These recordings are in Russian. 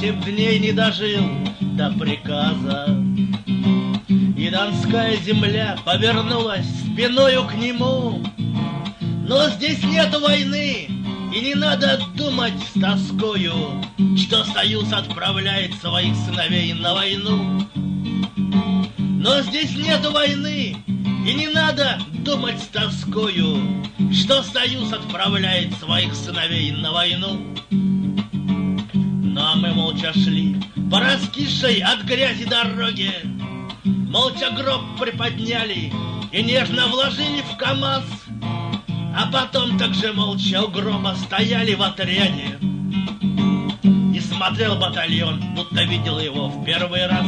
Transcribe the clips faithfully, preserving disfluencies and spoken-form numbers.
Семь дней не дожил до приказа, и донская земля повернулась спиною к нему. Но здесь нет войны, и не надо думать с тоскою, что Союз отправляет своих сыновей на войну. Но здесь нет войны, и не надо думать с тоскою, что Союз отправляет своих сыновей на войну. Ну а мы молча шли по раскисшей от грязи дороге, молча гроб приподняли и нежно вложили в КамАЗ. А потом также молча у гроба стояли в отряде, и смотрел батальон, будто видел его в первый раз.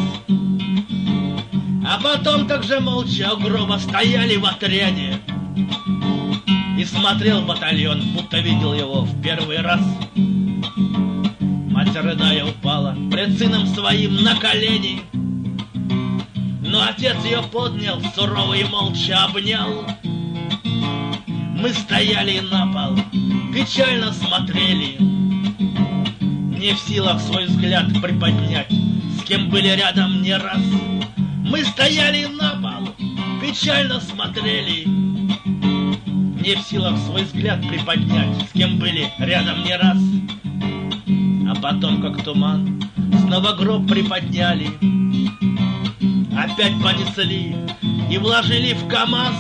А потом также молча у гроба стояли в отряде, и смотрел батальон, будто видел его в первый раз. Мать, рыдая, упала пред сыном своим на колени, но отец ее поднял, суровый и молча обнял. Мы стояли на пол, печально смотрели, не в силах свой взгляд приподнять, с кем были рядом не раз. Мы стояли на пол, печально смотрели, не в силах свой взгляд приподнять, с кем были рядом не раз. А потом, как туман, снова гроб приподняли, опять понесли и вложили в КамАЗ.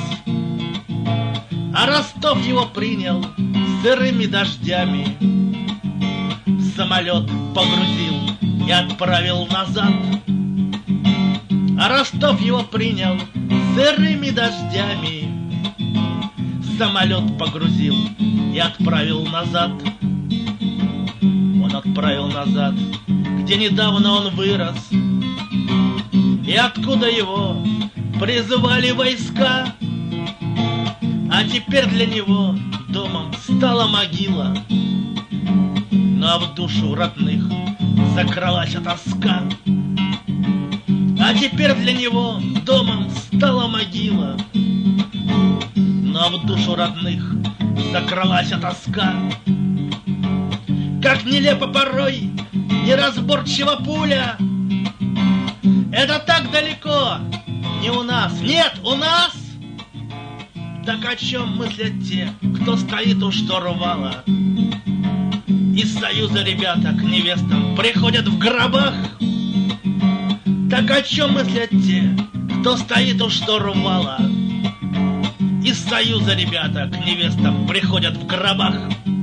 А Ростов его принял сырыми дождями, самолет погрузил и отправил назад. А Ростов его принял сырыми дождями, самолет погрузил и отправил назад. Он отправил назад, где недавно он вырос, и откуда его призывали войска. А теперь для него домом стала могила, но в душу родных закралась тоска. А теперь для него домом стала могила, но в душу родных закралась тоска. Как нелепо порой неразборчива пуля, это так далеко, не у нас, нет, у нас. Так о чем мыслят те, кто стоит у штурвала? Из Союза ребята к невестам приходят в гробах. Так о чем мыслят те, кто стоит у штурвала? Из Союза ребята к невестам приходят в гробах.